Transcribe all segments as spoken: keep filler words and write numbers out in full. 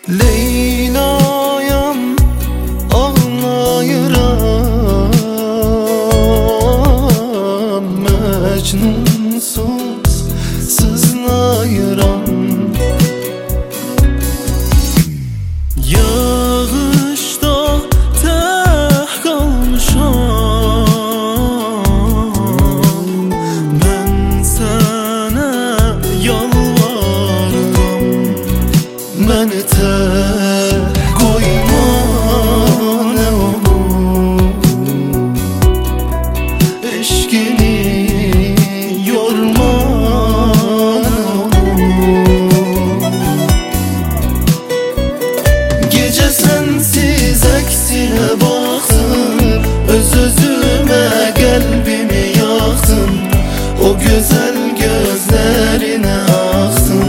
Leyla'yam ağlayıram, Mecnunsuz sızlayıram. Yağışda tək qalmışam, mən sənə yalvarıram. Məni tək qoyma nə olur, eşqini yorma nə olur. Gecə sənsiz əksinə baxdım, öz-özümə qəlbimi yaxdım, o gözəl gözlərinə axdım.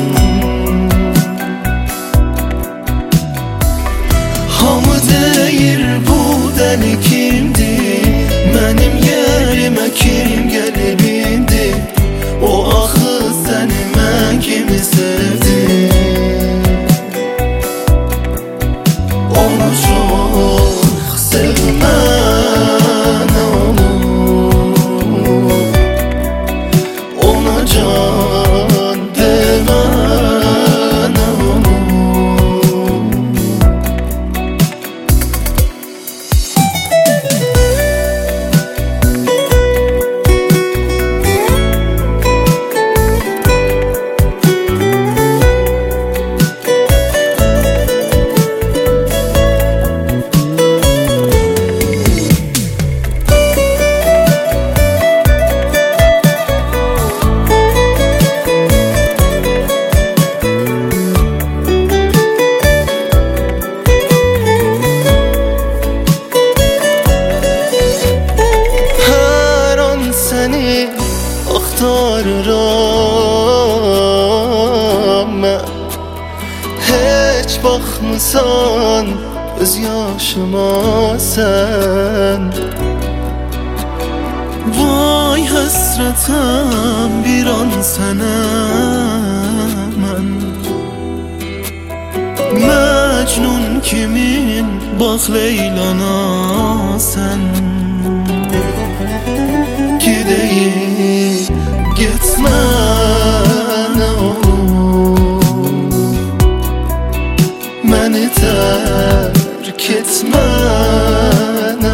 Hamı deyir bu dəli kimdir, mənim yerimə kim gəlib indi? O axı səni mən kimi sevdi, onu çox sevmən olur, ona can demən olur. Axtarıram mən, heç baxmısan öz yaşıma sən. Vay həsrətəm bir an sənə mən, Məcnun kimin bax Leylana sən. Gideyim gitmə nə olur, məni tərk etmə nə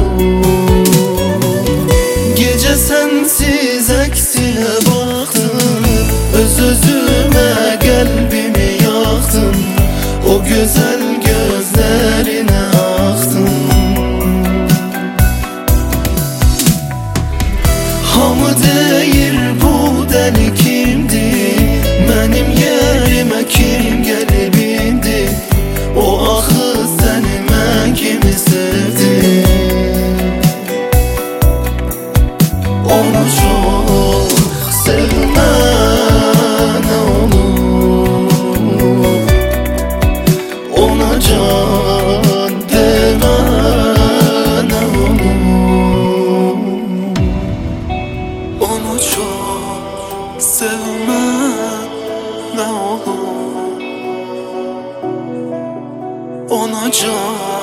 olur. Gecə sənsiz əksinə baxdım, öz-özümə qəlbimi yaxdım, o gözəl gözlərinə axdım. Hamı deyir bu dəli kimdir, mənim yerimə kim gəlib indi? O axı səni mən kimi sevdi, onu çox sevmən olur, ona can demən olur. Onu çok sevmem ne olur, ona can